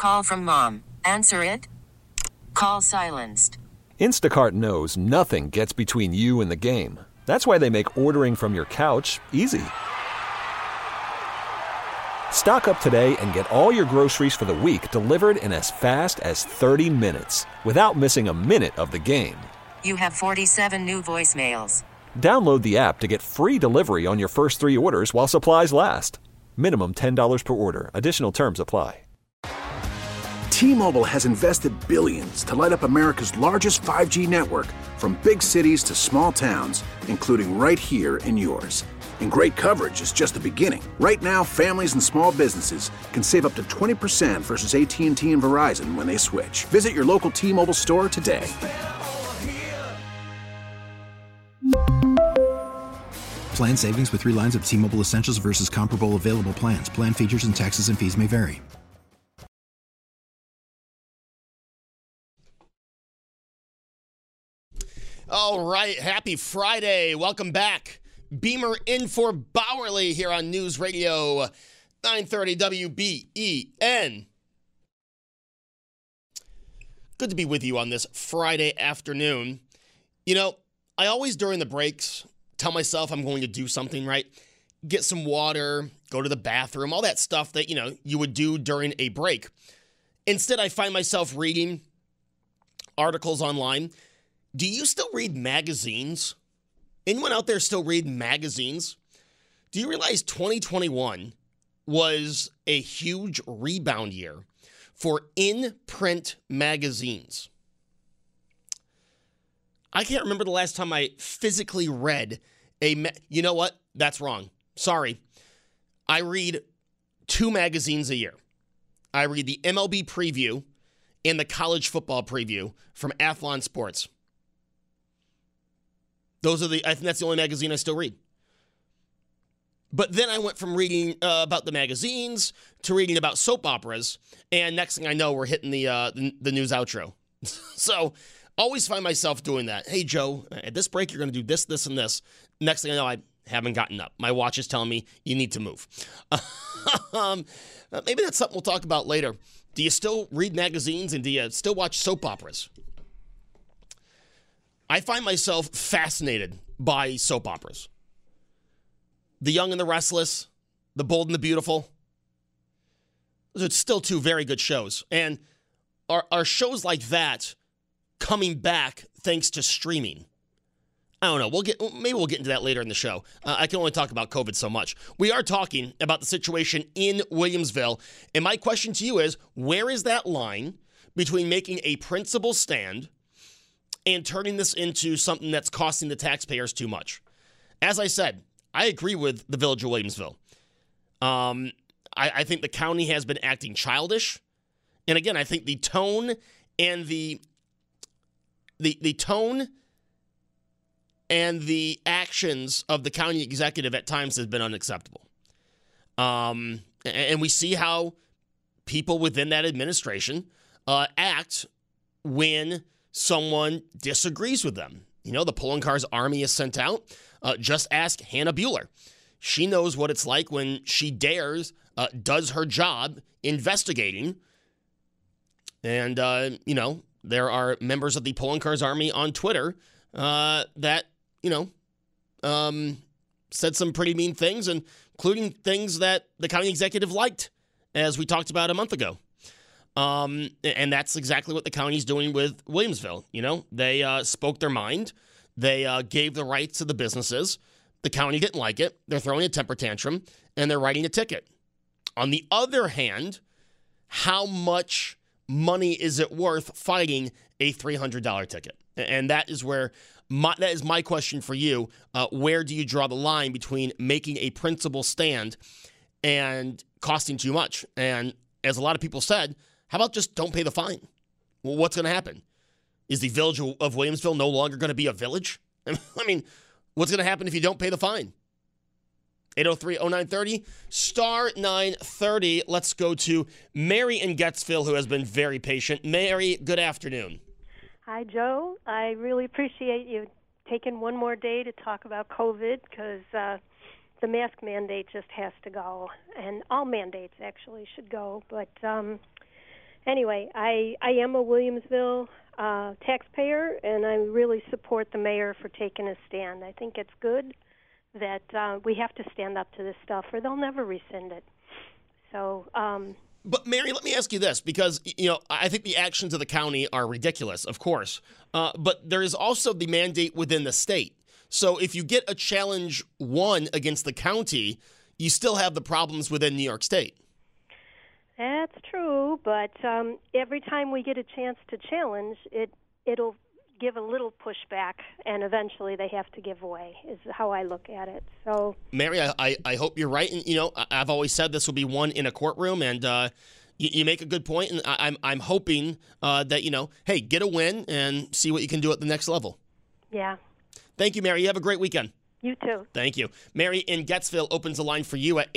Call from mom. Answer it. Call silenced. Instacart knows nothing gets between you and the game. That's why they make ordering from your couch easy. Stock up today and get all your groceries for the week delivered in as fast as 30 minutes without missing a minute of the game. You have 47 new voicemails. Download the app to get free delivery on your first 3 orders while supplies last. Minimum $10 per order. Additional terms apply. T-Mobile has invested billions to light up America's largest 5G network, from big cities to small towns, including right here in yours. And great coverage is just the beginning. Right now, families and small businesses can save up to 20% versus AT&T and Verizon when they switch. Visit your local T-Mobile store today. Plan savings with 3 lines of T-Mobile Essentials versus comparable available plans. Plan features and taxes and fees may vary. All right, happy Friday. Welcome back. Beamer in for Bowerly here on News Radio 930 WBEN. Good to be with you on this Friday afternoon. You know, I always during the breaks tell myself I'm going to do something, right? Get some water, go to the bathroom, all that stuff that, you would do during a break. Instead, I find myself reading articles online. Do you still read magazines? Anyone out there still read magazines? Do you realize 2021 was a huge rebound year for in-print magazines? I can't remember the last time I physically read you know what? That's wrong. Sorry. I read 2 magazines a year. I read the MLB Preview and the College Football Preview from Athlon Sports. I think that's the only magazine I still read. But then I went from reading about the magazines to reading about soap operas, and next thing I know, we're hitting the news outro. So, always find myself doing that. Hey, Joe, at this break, you're going to do this, this, and this. Next thing I know, I haven't gotten up. My watch is telling me you need to move. Maybe that's something we'll talk about later. Do you still read magazines, and do you still watch soap operas? I find myself fascinated by soap operas. The Young and the Restless, The Bold and the Beautiful. Those are still 2 very good shows. And are shows like that coming back thanks to streaming? I don't know. Maybe we'll get into that later in the show. I can only talk about COVID so much. We are talking about the situation in Williamsville. And my question to you is, where is that line between making a principled stand and turning this into something that's costing the taxpayers too much? As I said, I agree with the Village of Williamsville. I think the county has been acting childish. And again, I think the tone and the tone and the actions of the county executive at times has been unacceptable. And we see how people within that administration act when someone disagrees with them. The Pulling Cars Army is sent out. Just ask Hannah Bueller. She knows what it's like when she does her job investigating. And, there are members of the Pulling Cars Army on Twitter that, said some pretty mean things, including things that the county executive liked, as we talked about a month ago. And that's exactly what the county's doing with Williamsville. They spoke their mind. They gave the rights to the businesses. The county didn't like it. They're throwing a temper tantrum, and they're writing a ticket. On the other hand, how much money is it worth fighting a $300 ticket? And that is that is my question for you. Where do you draw the line between making a principled stand and costing too much? And as a lot of people said, how about just don't pay the fine? Well, what's going to happen? Is the Village of Williamsville no longer going to be a village? I mean, what's going to happen if you don't pay the fine? 803-0930, star 930. Let's go to Mary in Gettsville, who has been very patient. Mary, good afternoon. Hi, Joe. I really appreciate you taking one more day to talk about COVID, because the mask mandate just has to go, and all mandates actually should go. But Anyway, I am a Williamsville taxpayer, and I really support the mayor for taking a stand. I think it's good that we have to stand up to this stuff, or they'll never rescind it. So. But, Mary, let me ask you this, because, I think the actions of the county are ridiculous, of course. But there is also the mandate within the state. So if you get a challenge won against the county, you still have the problems within New York State. That's true, but every time we get a chance to challenge, it'll give a little pushback, and eventually they have to give way, is how I look at it. So, Mary, I hope you're right. And, I've always said this will be won in a courtroom, and you make a good point, and I'm hoping that, hey, get a win and see what you can do at the next level. Yeah. Thank you, Mary. You have a great weekend. You too. Thank you. Mary in Gettsville opens the line for you at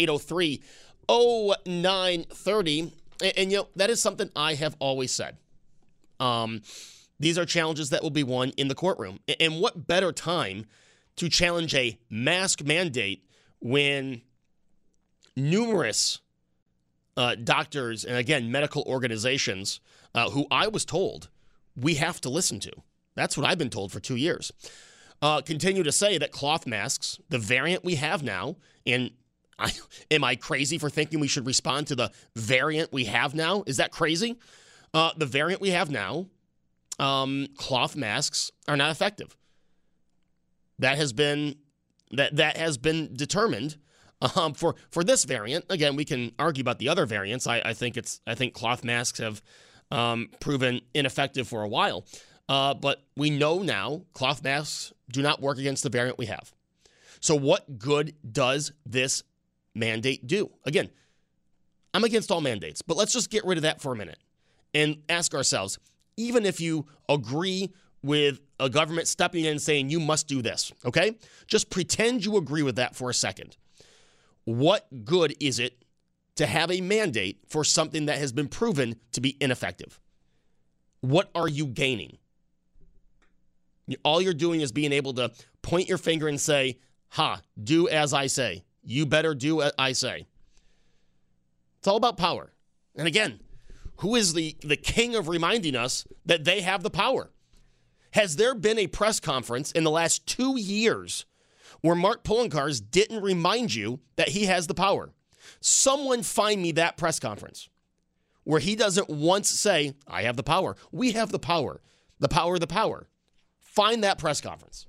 803-0930. And that is something I have always said. These are challenges that will be won in the courtroom. And what better time to challenge a mask mandate when numerous doctors and, again, medical organizations who I was told we have to listen to. That's what I've been told for 2 years. Continue to say that cloth masks, the variant we have now, and am I crazy for thinking we should respond to the variant we have now? Is that crazy? The variant we have now, cloth masks are not effective. That has been determined for this variant. Again, we can argue about the other variants. I think cloth masks have proven ineffective for a while. But we know now cloth masks do not work against the variant we have. So what good does this mandate do? Again, I'm against all mandates, but let's just get rid of that for a minute and ask ourselves, even if you agree with a government stepping in and saying you must do this, okay? Just pretend you agree with that for a second. What good is it to have a mandate for something that has been proven to be ineffective? What are you gaining? All you're doing is being able to point your finger and say, do as I say. You better do as I say. It's all about power. And again, who is the king of reminding us that they have the power? Has there been a press conference in the last 2 years where Mark Poloncarz didn't remind you that he has the power? Someone find me that press conference where he doesn't once say, I have the power. We have the power. The power, the power. Find that press conference.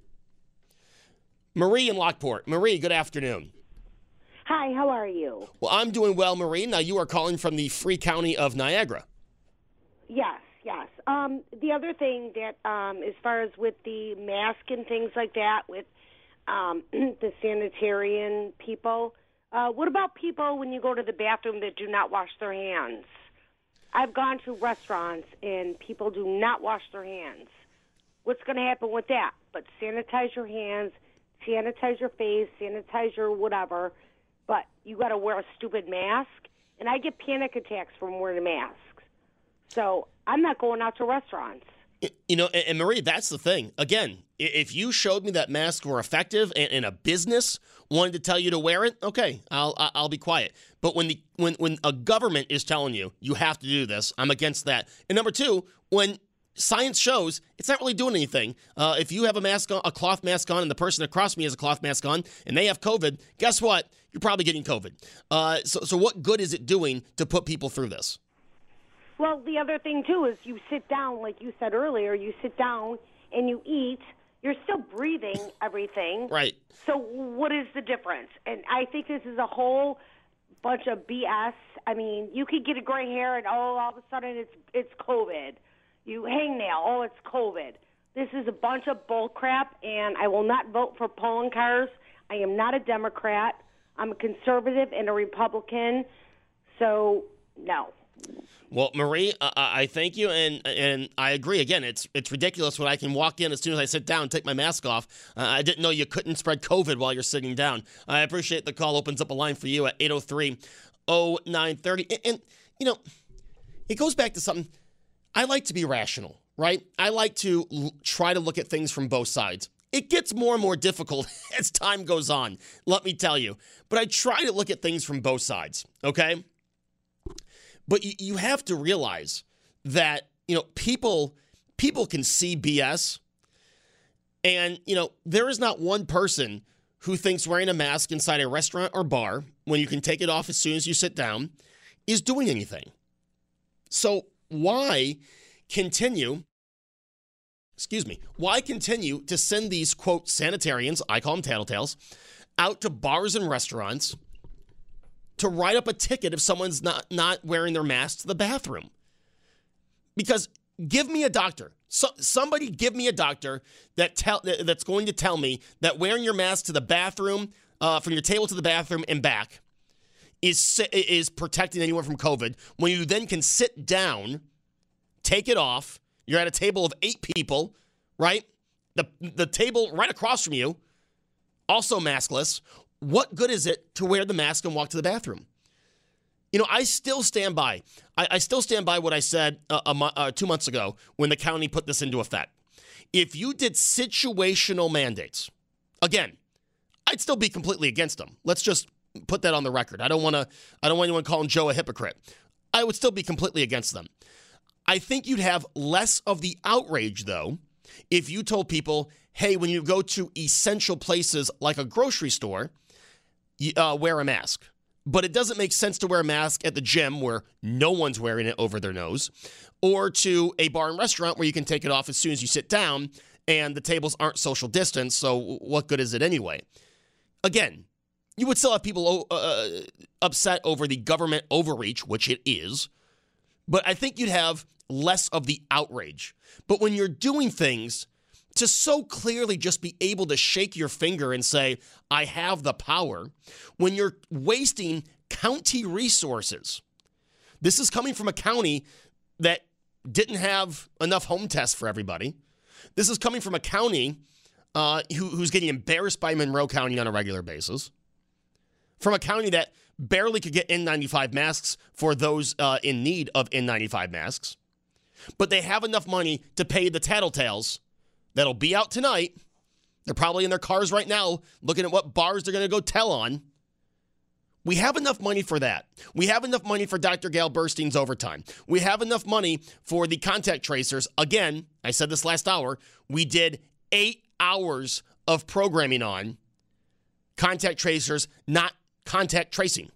Marie in Lockport. Marie, good afternoon. Hi, how are you? Well, I'm doing well, Marie. Now, you are calling from the Free County of Niagara. Yes. The other thing that, as far as with the mask and things like that, with the sanitarian people, what about people when you go to the bathroom that do not wash their hands? I've gone to restaurants and people do not wash their hands. What's going to happen with that? But sanitize your hands, sanitize your face, sanitize your whatever, but you got to wear a stupid mask. And I get panic attacks from wearing masks. So I'm not going out to restaurants. And Marie, that's the thing. Again, if you showed me that masks were effective and a business wanted to tell you to wear it, okay, I'll be quiet. But when a government is telling you have to do this, I'm against that. And number two, when science shows it's not really doing anything. If you have a cloth mask on, and the person across me has a cloth mask on, and they have COVID, guess what? You're probably getting COVID. So what good is it doing to put people through this? Well, the other thing, too, is you sit down, like you said earlier, you sit down and you eat. You're still breathing everything. Right. So what is the difference? And I think this is a whole bunch of BS. I mean, you could get a gray hair and, all of a sudden it's COVID. You hangnail, it's COVID. This is a bunch of bull crap, and I will not vote for Poloncarz. I am not a Democrat. I'm a conservative and a Republican. So, no. Well, Marie, I thank you, and I agree. Again, it's ridiculous when I can walk in as soon as I sit down and take my mask off. I didn't know you couldn't spread COVID while you're sitting down. I appreciate the call. Opens up a line for you at 803-0930. And it goes back to something. I like to be rational, right? I like to try to look at things from both sides. It gets more and more difficult as time goes on, let me tell you. But I try to look at things from both sides, okay? But you have to realize that, people can see BS. And, there is not one person who thinks wearing a mask inside a restaurant or bar, when you can take it off as soon as you sit down, is doing anything. So why continue to send these, quote, sanitarians, I call them tattletales, out to bars and restaurants to write up a ticket if someone's not wearing their mask to the bathroom? Because give me a doctor. Somebody give me a doctor that's going to tell me that wearing your mask to the bathroom, from your table to the bathroom and back, is protecting anyone from COVID, when you then can sit down, take it off. You're at a table of 8 people, right? The table right across from you, also maskless. What good is it to wear the mask and walk to the bathroom? I still stand by. I still stand by what I said 2 months ago when the county put this into effect. If you did situational mandates, again, I'd still be completely against them. Let's just put that on the record. I don't want anyone calling Joe a hypocrite. I would still be completely against them. I think you'd have less of the outrage, though, if you told people, hey, when you go to essential places like a grocery store, wear a mask. But it doesn't make sense to wear a mask at the gym where no one's wearing it over their nose, or to a bar and restaurant where you can take it off as soon as you sit down and the tables aren't social distance, so what good is it anyway? Again, you would still have people upset over the government overreach, which it is, but I think you'd have less of the outrage. But when you're doing things to so clearly just be able to shake your finger and say, I have the power, when you're wasting county resources. This is coming from a county that didn't have enough home tests for everybody. This is coming from a county who's getting embarrassed by Monroe County on a regular basis. From a county that barely could get N95 masks for those in need of N95 masks. But they have enough money to pay the tattletales that'll be out tonight. They're probably in their cars right now looking at what bars they're going to go tell on. We have enough money for that. We have enough money for Dr. Gail Burstein's overtime. We have enough money for the contact tracers. Again, I said this last hour, we did 8 hours of programming on contact tracers, not contact tracing.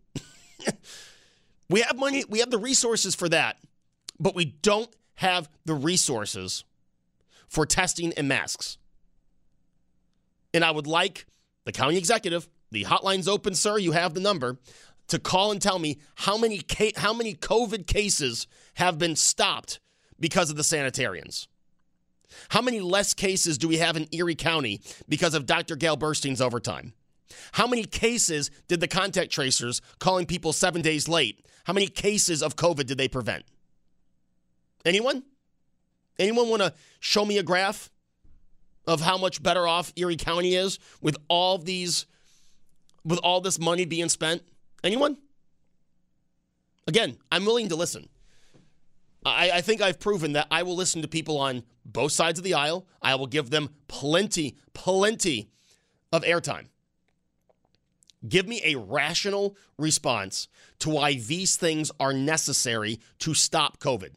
We have money. We have the resources for that, but we don't have the resources for testing and masks. And I would like the county executive, the hotline's open, sir, you have the number, to call and tell me how many COVID cases have been stopped because of the sanitarians. How many less cases do we have in Erie County because of Dr. Gail Burstein's overtime? How many cases did the contact tracers calling people 7 days late, how many cases of COVID did they prevent? Anyone? Anyone want to show me a graph of how much better off Erie County is with all this money being spent? Anyone? Again, I'm willing to listen. I think I've proven that I will listen to people on both sides of the aisle. I will give them plenty of airtime. Give me a rational response to why these things are necessary to stop COVID.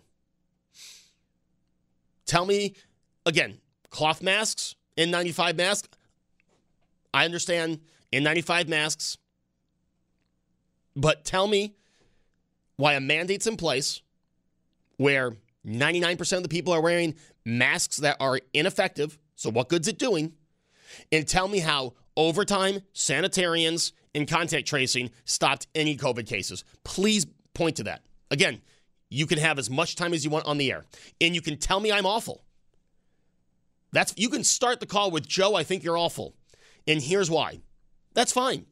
Tell me, again, cloth masks, N95 masks. I understand N95 masks. But tell me why a mandate's in place where 99% of the people are wearing masks that are ineffective. So what good's it doing? And tell me how overtime, sanitarians, and contact tracing stopped any COVID cases. Please point to that. Again, you can have as much time as you want on the air. And you can tell me I'm awful. You can start the call with, Joe, I think you're awful. And here's why. That's fine.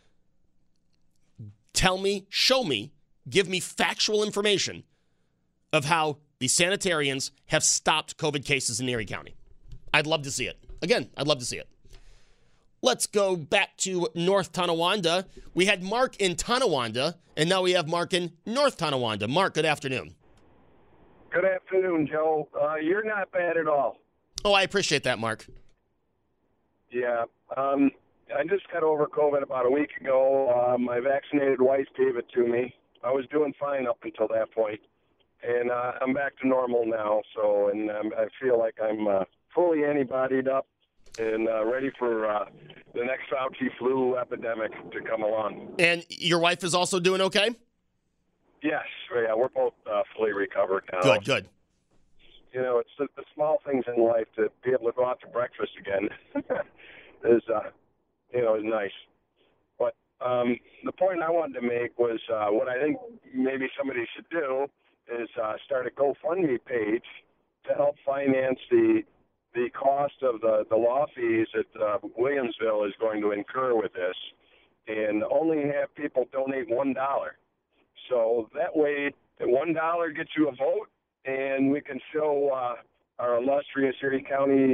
Tell me, show me, give me factual information of how the sanitarians have stopped COVID cases in Erie County. I'd love to see it. Again, I'd love to see it. Let's go back to North Tonawanda. We had Mark in Tonawanda, and now we have Mark in North Tonawanda. Mark, good afternoon. Good afternoon, Joe. You're not bad at all. Oh, I appreciate that, Mark. Yeah. I just got over COVID about a week ago. My vaccinated wife gave it to me. I was doing fine up until that point, and I'm back to normal now. So, and I feel like I'm fully antibodied up and ready for the next Fauci flu epidemic to come along. And your wife is also doing okay? Yes, yeah, we're both fully recovered now. Good. You know, it's the small things in life to be able to go out to breakfast again is, is nice. But the point I wanted to make was what I think maybe somebody should do is start a GoFundMe page to help finance the cost of the law fees that Williamsville is going to incur with this, and only have people donate $1. So that way, the $1 gets you a vote, and we can show our illustrious Erie County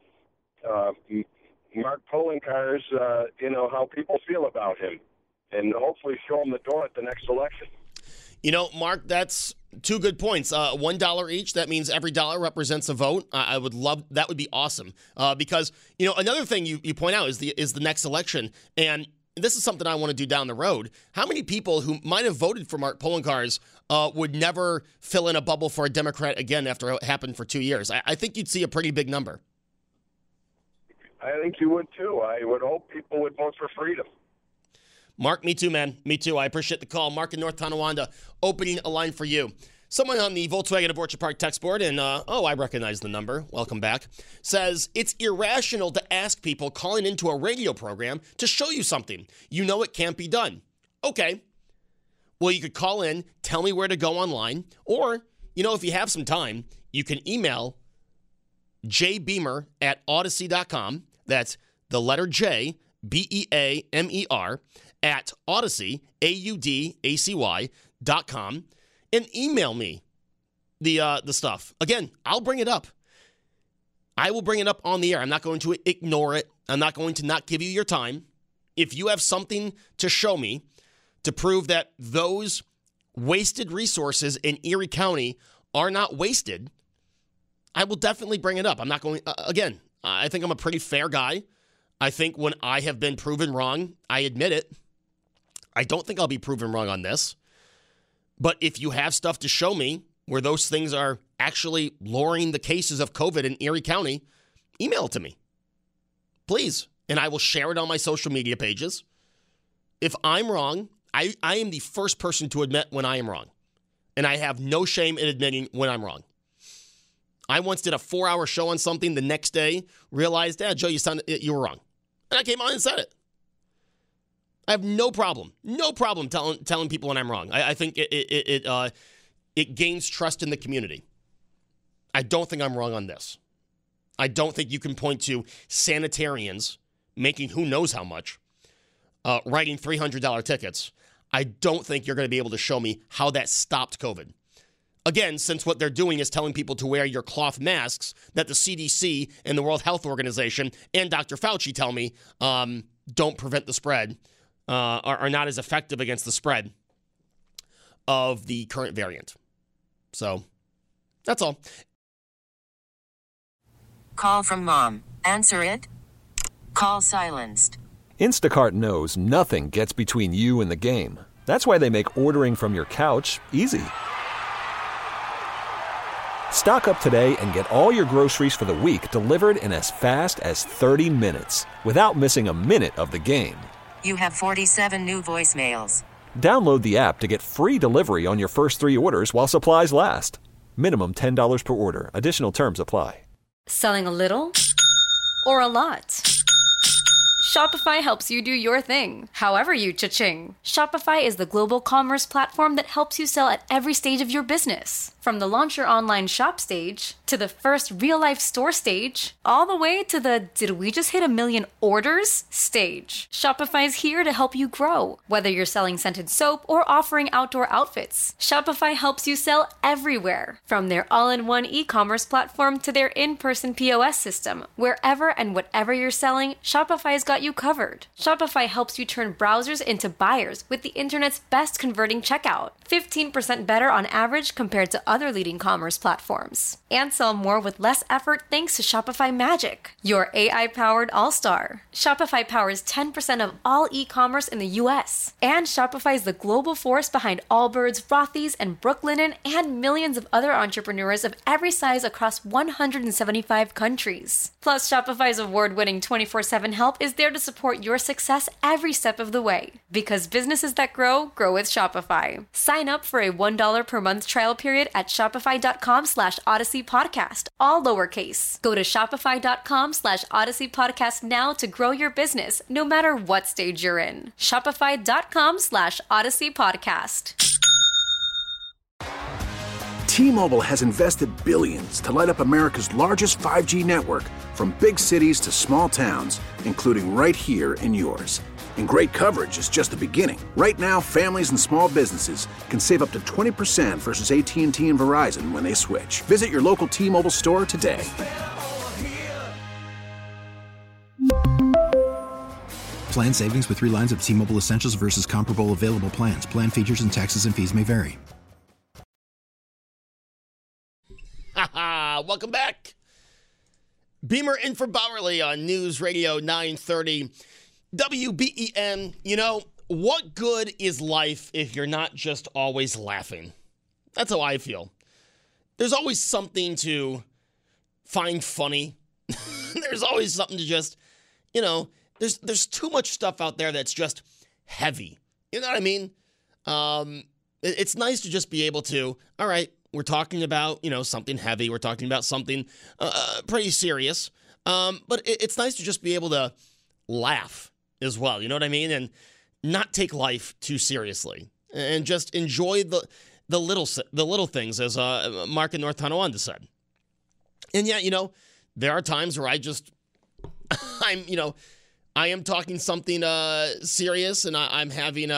Mark Poloncarz, how people feel about him, and hopefully show him the door at the next election. You know, Mark, that's two good points. $1 each. That means every dollar represents a vote. I would love that. Would be awesome. Because another thing you point out is the next election, and this is something I want to do down the road. How many people who might have voted for Mark Poloncarz would never fill in a bubble for a Democrat again after it happened for 2 years? I think you'd see a pretty big number. I think you would too. I would hope people would vote for freedom. Mark, me too, man. Me too. I appreciate the call. Mark in North Tonawanda, opening a line for you. Someone on the Volkswagen of Orchard Park text board, and I recognize the number. Welcome back. Says, it's irrational to ask people calling into a radio program to show you something. You know it can't be done. Okay. Well, you could call in, tell me where to go online, or, if you have some time, you can email jbeamer@audacy.com. That's the letter J, BEAMER, at Audacy, AUDACY.com, and email me the stuff. Again, I'll bring it up. I will bring it up on the air. I'm not going to ignore it. I'm not going to not give you your time. If you have something to show me to prove that those wasted resources in Erie County are not wasted, I will definitely bring it up. I'm not going, again, I think I'm a pretty fair guy. I think when I have been proven wrong, I admit it. I don't think I'll be proven wrong on this. But if you have stuff to show me where those things are actually lowering the cases of COVID in Erie County, email it to me, please. And I will share it on my social media pages. If I'm wrong, I am the first person to admit when I am wrong. And I have no shame in admitting when I'm wrong. I once did a 4-hour show on something. The next day, realized, Joe, you were wrong. And I came on and said it. I have no problem telling people when I'm wrong. I think it gains trust in the community. I don't think I'm wrong on this. I don't think you can point to sanitarians making who knows how much, writing $300 tickets. I don't think you're going to be able to show me how that stopped COVID. Again, since what they're doing is telling people to wear your cloth masks that the CDC and the World Health Organization and Dr. Fauci tell me don't prevent the spread, are not as effective against the spread of the current variant. So, that's all. Call from mom. Answer it. Call silenced. Instacart knows nothing gets between you and the game. That's why they make ordering from your couch easy. Stock up today and get all your groceries for the week delivered in as fast as 30 minutes without missing a minute of the game. You have 47 new voicemails. Download the app to get free delivery on your first 3 orders while supplies last. Minimum $10 per order. Additional terms apply. Selling a little or a lot? Shopify helps you do your thing, however you cha-ching. Shopify is the global commerce platform that helps you sell at every stage of your business. From the launch your online shop stage, to the first real-life store stage, all the way to the did we just hit 1 million orders stage. Shopify's here to help you grow. Whether you're selling scented soap or offering outdoor outfits, Shopify helps you sell everywhere. From their all-in-one e-commerce platform to their in-person POS system, wherever and whatever you're selling, Shopify's got you covered. Shopify helps you turn browsers into buyers with the internet's best converting checkout. 15% better on average compared to other leading commerce platforms. And sell more with less effort thanks to Shopify Magic, your AI-powered all-star. Shopify powers 10% of all e-commerce in the U.S. And Shopify is the global force behind Allbirds, Rothy's, and Brooklinen, and millions of other entrepreneurs of every size across 175 countries. Plus, Shopify's award-winning 24/7 help is there to support your success every step of the way. Because businesses that grow, grow with Shopify. Sign up for a $1 per month trial period at shopify.com/Odyssey Podcast, all lowercase. Go to shopify.com/Odyssey Podcast now to grow your business, no matter what stage you're in. Shopify.com/Odyssey Podcast. T-Mobile has invested billions to light up America's largest 5G network, from big cities to small towns, including right here in yours. And great coverage is just the beginning. Right now, families and small businesses can save up to 20% versus AT&T and Verizon when they switch. Visit your local T-Mobile store today. Plan savings with 3 lines of T-Mobile Essentials versus comparable available plans. Plan features and taxes and fees may vary. Welcome back. Beamer in for Bowerly on News Radio 930 WBEN. You know, what good is life if you're not just always laughing? That's how I feel. There's always something to find funny. There's always something to just, you know, there's too much stuff out there that's just heavy. You know what I mean? It's nice to just be able to, all right, we're talking about, you know, something heavy. We're talking about something pretty serious. But it's nice to just be able to laugh as well. You know what I mean? And not take life too seriously. And just enjoy the little things, as Mark in North Tonawanda said. And yeah, you know, there are times where I am talking something serious, and I'm having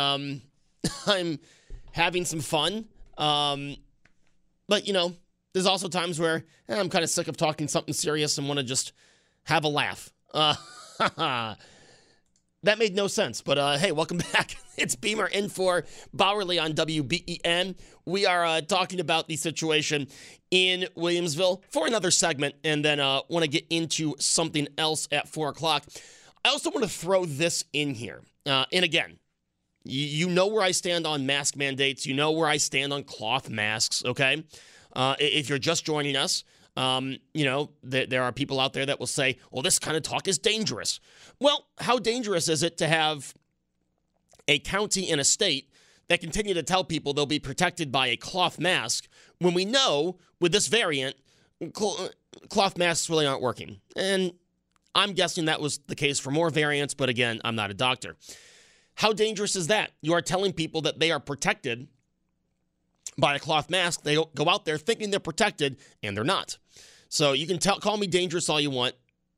some fun. But, you know, there's also times where I'm kind of sick of talking something serious and want to just have a laugh. That made no sense. But, hey, welcome back. It's Beamer in for Bowerly on WBEN. We are talking about the situation in Williamsville for another segment, and then want to get into something else at 4 o'clock. I also want to throw this in here. And again, you know where I stand on mask mandates. You know where I stand on cloth masks, okay? If you're just joining us, you know, there are people out there that will say, well, this kind of talk is dangerous. Well, how dangerous is it to have a county and a state that continue to tell people they'll be protected by a cloth mask when we know with this variant, cloth masks really aren't working? And I'm guessing that was the case for more variants, but again, I'm not a doctor. How dangerous is that? You are telling people that they are protected by a cloth mask. They go out there thinking they're protected, and they're not. So you can call me dangerous all you want.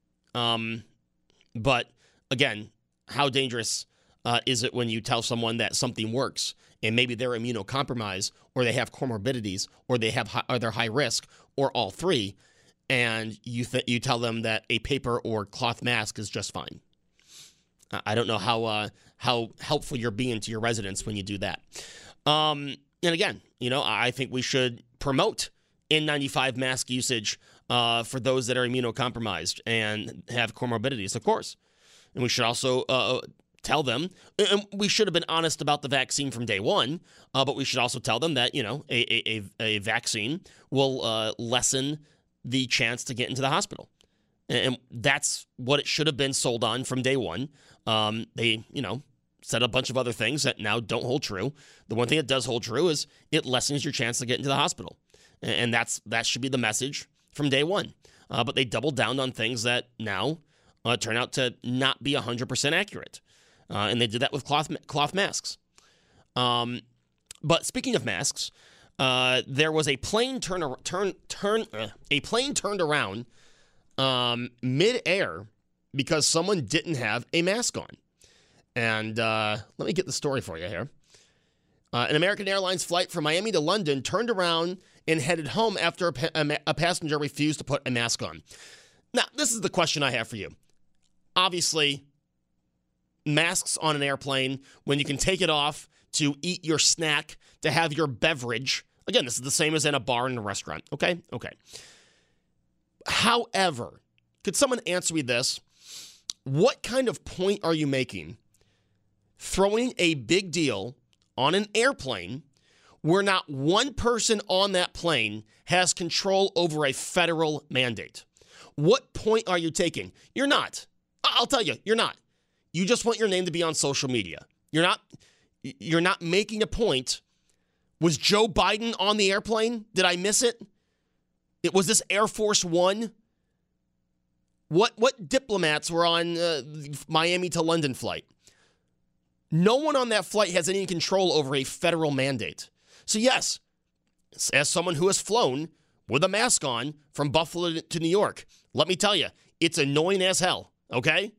But again, how dangerous is it when you tell someone that something works and maybe they're immunocompromised, or they have comorbidities, or they're high risk, or all three, and you tell them that a paper or cloth mask is just fine? I don't know how helpful you're being to your residents when you do that. And again, you know, I think we should promote N95 mask usage for those that are immunocompromised and have comorbidities, of course. And we should also tell them, and we should have been honest about the vaccine from day one, but we should also tell them that, you know, a vaccine will lessen the chance to get into the hospital. And that's what it should have been sold on from day one. They, you know, said a bunch of other things that now don't hold true. The one thing that does hold true is it lessens your chance to get into the hospital. And that should be the message from day one. But they doubled down on things that now turn out to not be 100% accurate. And they did that with cloth masks. But speaking of masks, there was a plane turned around mid-air because someone didn't have a mask on. And let me get the story for you here. An American Airlines flight from Miami to London turned around and headed home after a passenger refused to put a mask on. Now, this is the question I have for you. Obviously, masks on an airplane when you can take it off to eat your snack, to have your beverage. Again, this is the same as in a bar and a restaurant. Okay. However, could someone answer me this? What kind of point are you making throwing a big deal on an airplane where not one person on that plane has control over a federal mandate? What point are you taking? You're not. I'll tell you, you're not. You just want your name to be on social media. You're not making a point. Was Joe Biden on the airplane? Did I miss it? Was this Air Force One? What diplomats were on the Miami to London flight? No one on that flight has any control over a federal mandate. So yes, as someone who has flown with a mask on from Buffalo to New York, let me tell you, it's annoying as hell, okay?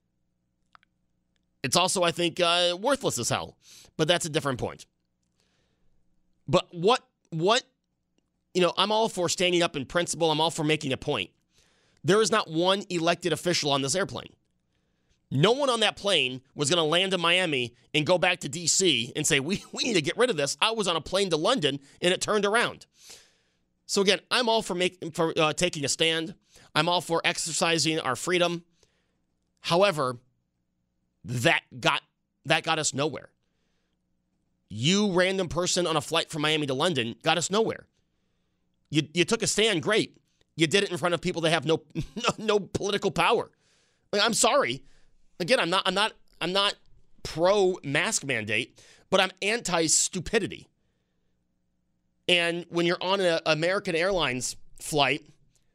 It's also, I think, worthless as hell, but that's a different point. But what, I'm all for standing up in principle. I'm all for making a point. There is not one elected official on this airplane. No one on that plane was going to land in Miami and go back to D.C. and say, we need to get rid of this. I was on a plane to London, and it turned around. So again, I'm all for taking a stand. I'm all for exercising our freedom. However, that got us nowhere. You, random person on a flight from Miami to London, got us nowhere. You took a stand, great. You did it in front of people that have no political power. I'm sorry. Again, I'm not pro mask mandate, but I'm anti stupidity. And when you're on an American Airlines flight,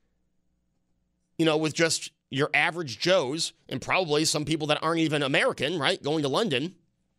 with just your average Joes and probably some people that aren't even American, right, going to London,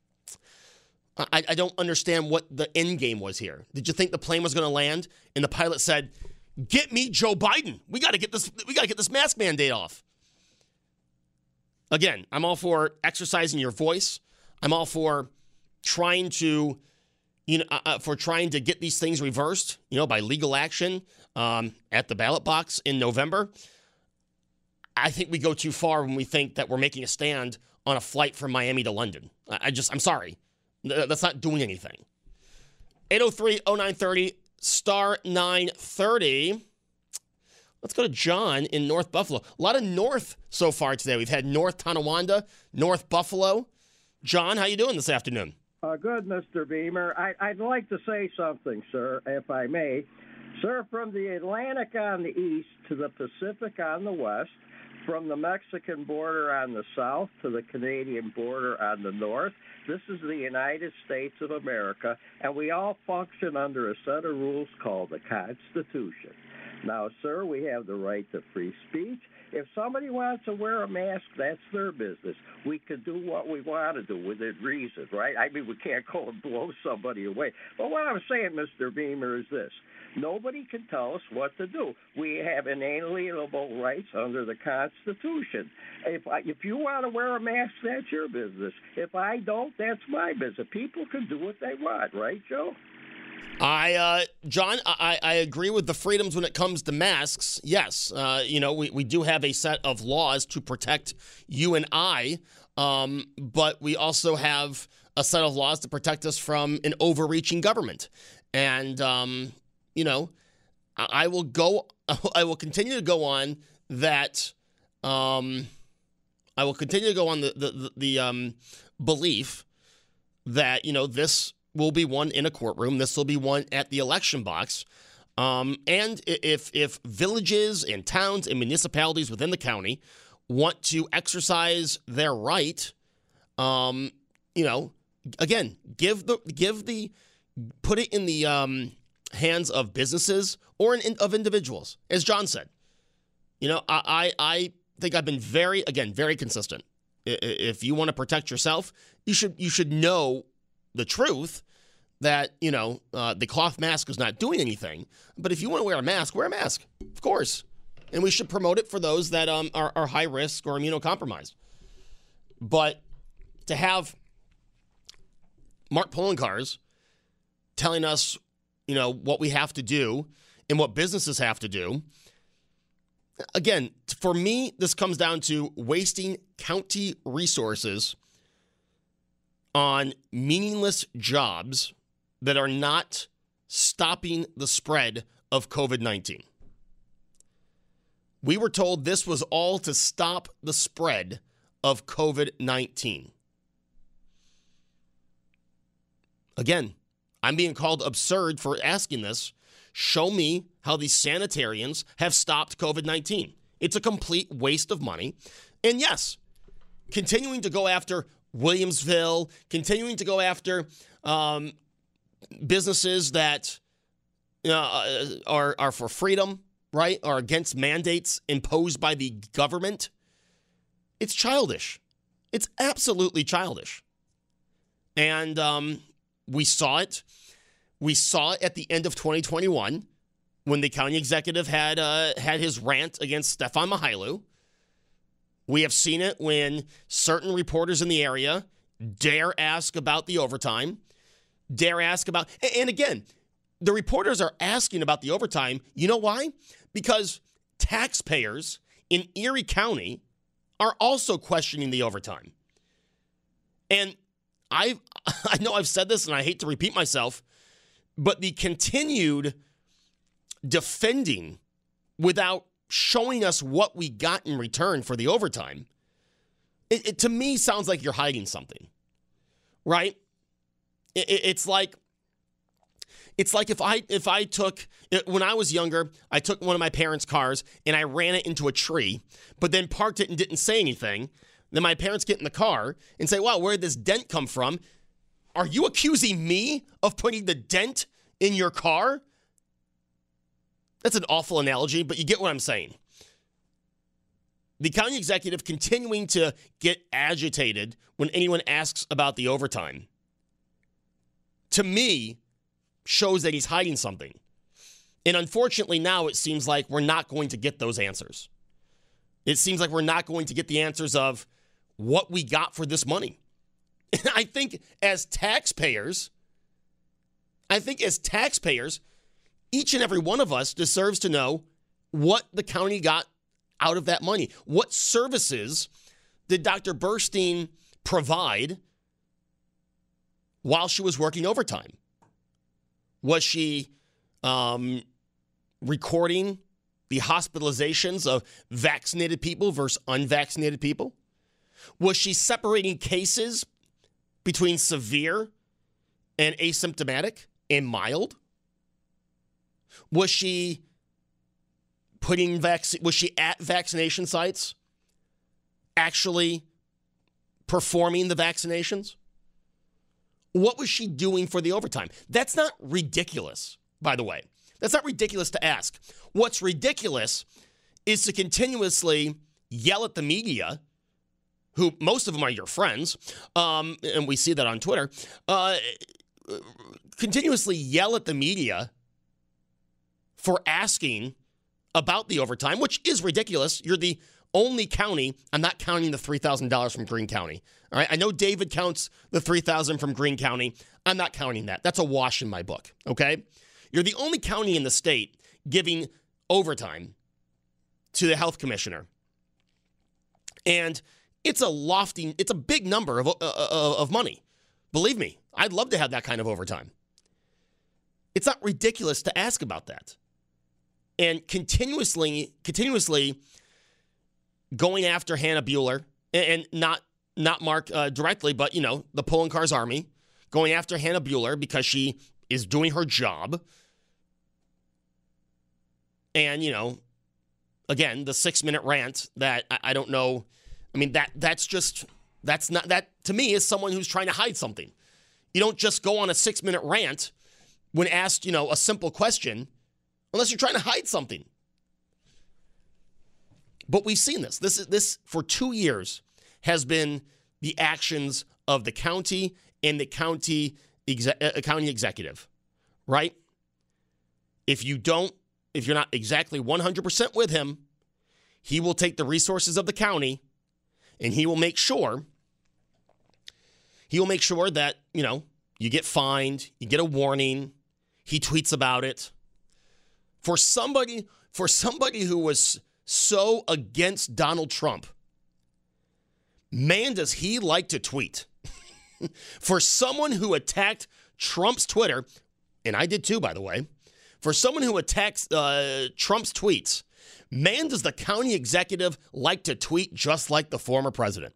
I don't understand what the end game was here. Did you think the plane was going to land and the pilot said, "Get me Joe Biden. We got to get this mask mandate off." Again, I'm all for exercising your voice. I'm all for trying to get these things reversed, by legal action at the ballot box in November. I think we go too far when we think that we're making a stand on a flight from Miami to London. I'm sorry. That's not doing anything. 803-0930, star 930. Let's go to John in North Buffalo. A lot of North so far today. We've had North Tonawanda, North Buffalo. John, how you doing this afternoon? Good, Mr. Beamer. I'd like to say something, sir, if I may. Sir, from the Atlantic on the east to the Pacific on the west, from the Mexican border on the south to the Canadian border on the north, this is the United States of America, and we all function under a set of rules called the Constitution. Now, sir, we have the right to free speech. If somebody wants to wear a mask, that's their business. We can do what we want to do within reason, right? I mean, we can't go and blow somebody away. But what I'm saying, Mr. Beamer, is this. Nobody can tell us what to do. We have inalienable rights under the Constitution. If you want to wear a mask, that's your business. If I don't, that's my business. People can do what they want, right, Joe? John, I agree with the freedoms when it comes to masks. Yes, we do have a set of laws to protect you and I, but we also have a set of laws to protect us from an overreaching government. And, I will continue to go on that. I will continue to go on the belief that, this will be won in a courtroom. This will be won at the election box. And if villages and towns and municipalities within the county want to exercise their right, again, put it in the hands of businesses or of individuals. As John said, I think I've been very consistent. If you want to protect yourself, you should know the truth that, the cloth mask is not doing anything. But if you want to wear a mask, of course. And we should promote it for those that are high risk or immunocompromised. But to have Mark Poloncarz telling us, what we have to do and what businesses have to do, again, for me, this comes down to wasting county resources on meaningless jobs that are not stopping the spread of COVID-19. We were told this was all to stop the spread of COVID-19. Again, I'm being called absurd for asking this. Show me how these sanitarians have stopped COVID-19. It's a complete waste of money. And yes, continuing to go after Williamsville, continuing to go after businesses that are for freedom, right, are against mandates imposed by the government. It's childish. It's absolutely childish. And we saw it. We saw it at the end of 2021 when the county executive had his rant against Stefan Mihailu. We have seen it when certain reporters in the area dare ask about the overtime, dare ask about, and again, the reporters are asking about the overtime. You know why? Because taxpayers in Erie County are also questioning the overtime. And I know I've said this and I hate to repeat myself, but the continued defending without showing us what we got in return for the overtime, it to me sounds like you're hiding something, right? It's like if I took, when I was younger, I took one of my parents' cars and I ran it into a tree, but then parked it and didn't say anything. Then my parents get in the car and say, wow, where did this dent come from? Are you accusing me of putting the dent in your car? That's an awful analogy, but you get what I'm saying. The county executive continuing to get agitated when anyone asks about the overtime, to me, shows that he's hiding something. And unfortunately now it seems like we're not going to get those answers. It seems like we're not going to get the answers of what we got for this money. And I think as taxpayers, each and every one of us deserves to know what the county got out of that money. What services did Dr. Burstein provide while she was working overtime? Was she recording the hospitalizations of vaccinated people versus unvaccinated people? Was she separating cases between severe and asymptomatic and mild? Was she at vaccination sites actually performing the vaccinations? What was she doing for the overtime? That's not ridiculous, by the way. That's not ridiculous to ask. What's ridiculous is to continuously yell at the media, who most of them are your friends, and we see that on Twitter, continuously yell at the media for asking about the overtime, which is ridiculous. You're the only county. I'm not counting the $3,000 from Greene County. All right, I know David counts the $3,000 from Greene County. I'm not counting that. That's a wash in my book, okay? You're the only county in the state giving overtime to the health commissioner. And it's a big number of money. Believe me, I'd love to have that kind of overtime. It's not ridiculous to ask about that. And continuously going after Hannah Buehler, and not Mark directly, but, the Pulling Cars Army, going after Hannah Buehler because she is doing her job. And, again, the 6-minute rant that I don't know. I mean, that's not, that to me is someone who's trying to hide something. You don't just go on a 6-minute rant when asked, a simple question, unless you're trying to hide something. But we've seen this. This for 2 years has been the actions of the county and the county executive, right? If you're not exactly 100% with him, he will take the resources of the county and he will make sure that, you get fined, you get a warning, he tweets about it. For somebody who was so against Donald Trump, man, does he like to tweet. For someone who attacked Trump's Twitter, and I did too, by the way, for someone who attacks Trump's tweets, man, does the county executive like to tweet just like the former president.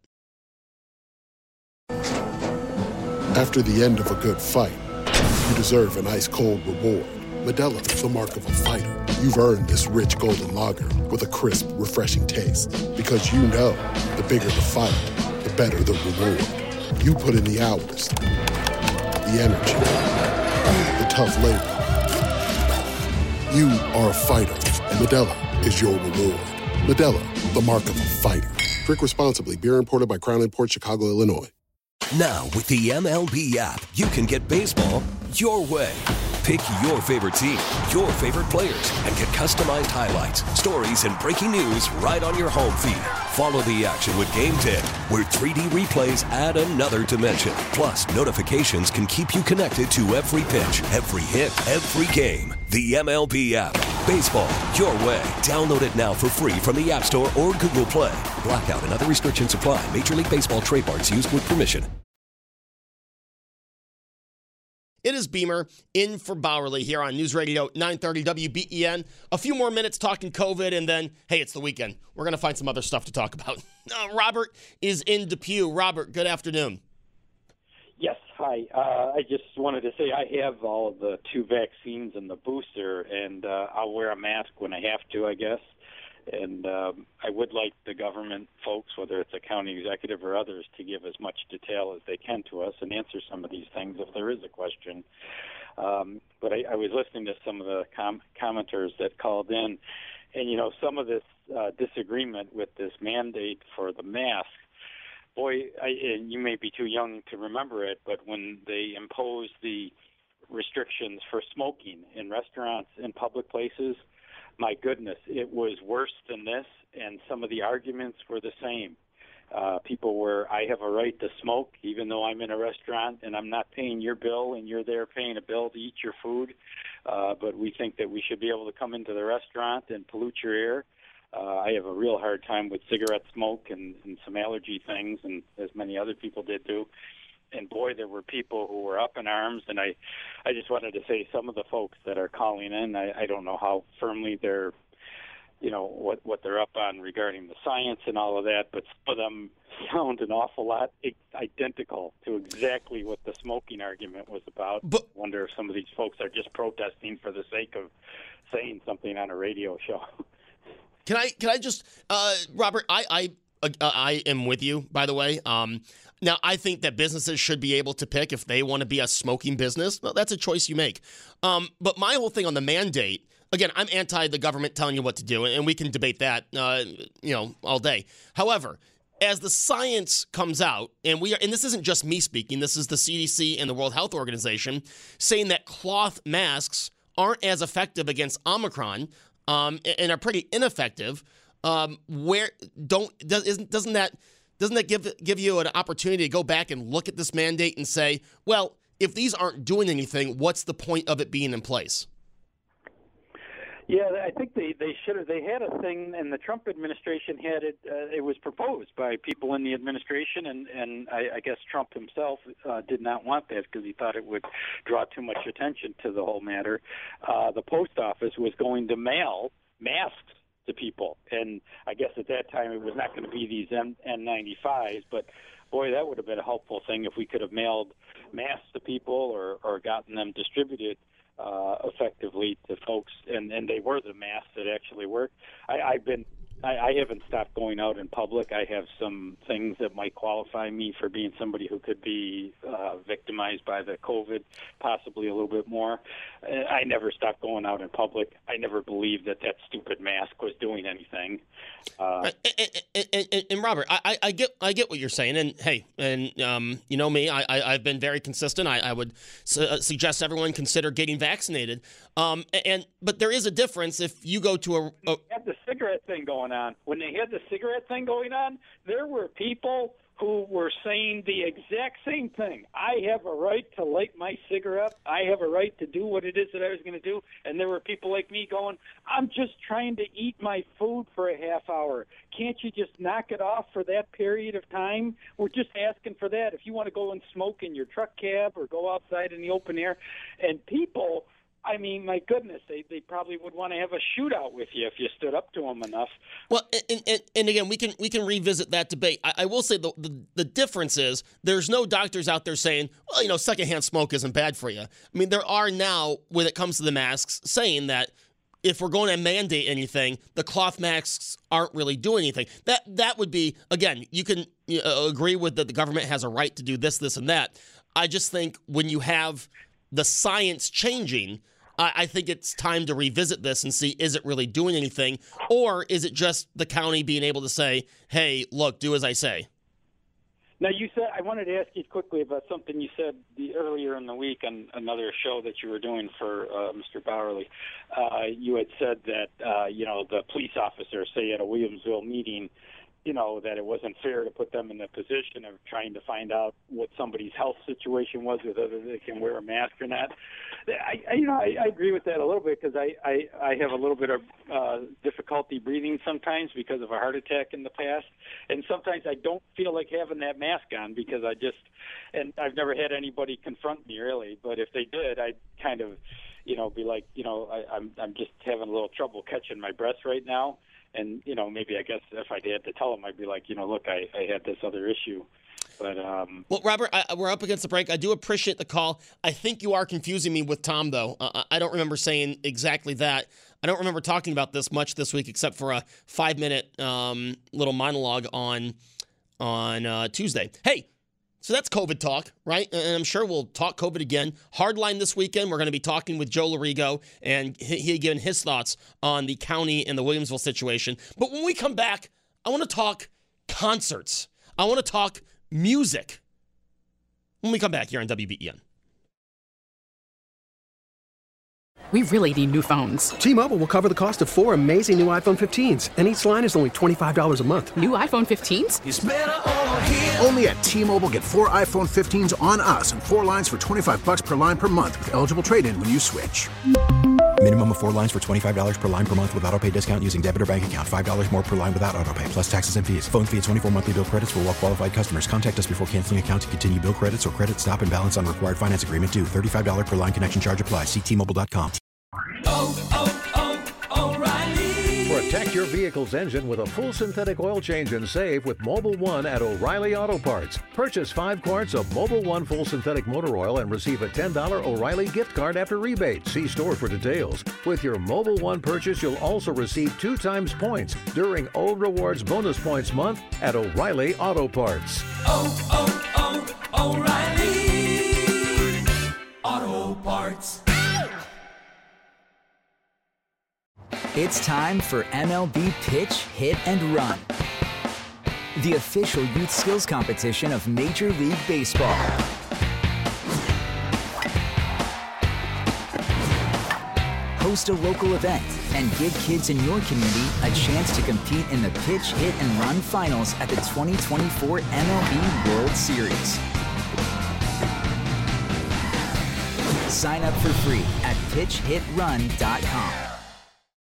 After the end of a good fight, you deserve an ice-cold reward. Modelo is the mark of a fighter. You've earned this rich golden lager with a crisp, refreshing taste. Because you know, the bigger the fight, the better the reward. You put in the hours, the energy, the tough labor. You are a fighter, and Modelo is your reward. Modelo, the mark of a fighter. Drink responsibly. Beer imported by Crown Imports, Chicago, Illinois. Now, with the MLB app, you can get baseball your way. Pick your favorite team, your favorite players, and get customized highlights, stories, and breaking news right on your home feed. Follow the action with Game 10, where 3D replays add another dimension. Plus, notifications can keep you connected to every pitch, every hit, every game. The MLB app. Baseball your way. Download it now for free from the App Store or Google Play. Blackout and other restrictions apply. Major League Baseball trademarks used with permission. It is Beamer in for Bowerly here on News Radio 930 WBEN. A few more minutes talking COVID, and then, hey, it's the weekend. We're going to find some other stuff to talk about. Robert is in Depew. Robert, good afternoon. Yes, hi. I just wanted to say I have all of the 2 vaccines and the booster, and I'll wear a mask when I have to, I guess. And I would like the government folks, whether it's a county executive or others, to give as much detail as they can to us and answer some of these things if there is a question. But I was listening to some of the commenters that called in, and, you know, some of this disagreement with this mandate for the mask. Boy, and you may be too young to remember it, but when they imposed the restrictions for smoking in restaurants and public places, my goodness, it was worse than this, and some of the arguments were the same. People were, I have a right to smoke even though I'm in a restaurant and I'm not paying your bill and you're there paying a bill to eat your food, but we think that we should be able to come into the restaurant and pollute your air. I have a real hard time with cigarette smoke and some allergy things, and as many other people did too. And boy, there were people who were up in arms, and I just wanted to say some of the folks that are calling in, I don't know how firmly they're, you know, what they're up on regarding the science and all of that, but some of them sound an awful lot identical to exactly what the smoking argument was about. But I wonder if some of these folks are just protesting for the sake of saying something on a radio show. Can I just, Robert, I am with you, by the way. Now, I think that businesses should be able to pick if they want to be a smoking business. Well, that's a choice you make. But my whole thing on the mandate, again, I'm anti the government telling you what to do, and we can debate that, all day. However, as the science comes out, and this isn't just me speaking, this is the CDC and the World Health Organization saying that cloth masks aren't as effective against Omicron, and are pretty ineffective. Doesn't that give you an opportunity to go back and look at this mandate and say, well, if these aren't doing anything, what's the point of it being in place? Yeah, I think they should have. They had a thing, and the Trump administration had it. It was proposed by people in the administration, and I guess Trump himself did not want that because he thought it would draw too much attention to the whole matter. The post office was going to mail masks to people, and I guess at that time it was not going to be these N95s, but boy, that would have been a helpful thing if we could have mailed masks to people or gotten them distributed effectively to folks, and they were the masks that actually worked. I haven't stopped going out in public. I have some things that might qualify me for being somebody who could be victimized by the COVID, possibly a little bit more. I never stopped going out in public. I never believed that stupid mask was doing anything. And Robert, I get what you're saying, and hey, and you know me, I've been very consistent. I would suggest everyone consider getting vaccinated. But there is a difference if you go to Had the cigarette thing going on. When they had the cigarette thing going on, there were people who were saying the exact same thing. I have a right to light my cigarette. I have a right to do what it is that I was going to do. And there were people like me going, I'm just trying to eat my food for a half hour. Can't you just knock it off for that period of time? We're just asking for that. If you want to go and smoke in your truck cab or go outside in the open air. And people, I mean, my goodness, they probably would want to have a shootout with you if you stood up to them enough. Well, and again, we can revisit that debate. I will say the difference is there's no doctors out there saying, well, secondhand smoke isn't bad for you. I mean, there are now, when it comes to the masks, saying that if we're going to mandate anything, the cloth masks aren't really doing anything. That would be, again, you can agree with that the government has a right to do this, and that. I just think when you have the science changing, I think it's time to revisit this and see, is it really doing anything? Or is it just the county being able to say, hey, look, do as I say? Now, you said, I wanted to ask you quickly about something you said earlier in the week on another show that you were doing for Mr. Bowerly. You had said that, the police officers, say at a Williamsville meeting, that it wasn't fair to put them in the position of trying to find out what somebody's health situation was, whether they can wear a mask or not. I agree with that a little bit because I have a little bit of difficulty breathing sometimes because of a heart attack in the past. And sometimes I don't feel like having that mask on because and I've never had anybody confront me really, but if they did, I'd kind of, be like, I'm just having a little trouble catching my breath right now. And, maybe I guess if I had to tell them, I'd be like, look, I had this other issue. But well, Robert, we're up against the break. I do appreciate the call. I think you are confusing me with Tom, though. I don't remember saying exactly that. I don't remember talking about this much this week except for a 5-minute little monologue on Tuesday. Hey, so that's COVID talk, right? And I'm sure we'll talk COVID again. Hardline this weekend, we're going to be talking with Joe Larigo, and he given his thoughts on the county and the Williamsville situation. But when we come back, I want to talk concerts. I want to talk music. When we come back here on WBEN. We really need new phones. T-Mobile will cover the cost of 4 amazing new iPhone 15s, and each line is only $25 a month. New iPhone 15s? It's better over here. Only at T-Mobile, get 4 iPhone 15s on us and 4 lines for $25 per line per month with eligible trade-in when you switch. Minimum of 4 lines for $25 per line per month with autopay discount using debit or bank account. $5 more per line without autopay, plus taxes and fees. Phone fee at 24 monthly bill credits for well-qualified customers. Contact us before canceling account to continue bill credits or credit stop and balance on required finance agreement due. $35 per line connection charge applies. See T-Mobile.com. O'Reilly. Protect your vehicle's engine with a full synthetic oil change and save with Mobil 1 at O'Reilly Auto Parts. Purchase 5 quarts of Mobil 1 full synthetic motor oil and receive a $10 O'Reilly gift card after rebate. See store for details. With your Mobil 1 purchase, you'll also receive 2 times points during O Rewards Bonus Points Month at O'Reilly Auto Parts. O'Reilly Auto Parts. It's time for MLB Pitch, Hit, and Run, the official youth skills competition of Major League Baseball. Host a local event and give kids in your community a chance to compete in the Pitch, Hit, and Run finals at the 2024 MLB World Series. Sign up for free at pitchhitrun.com.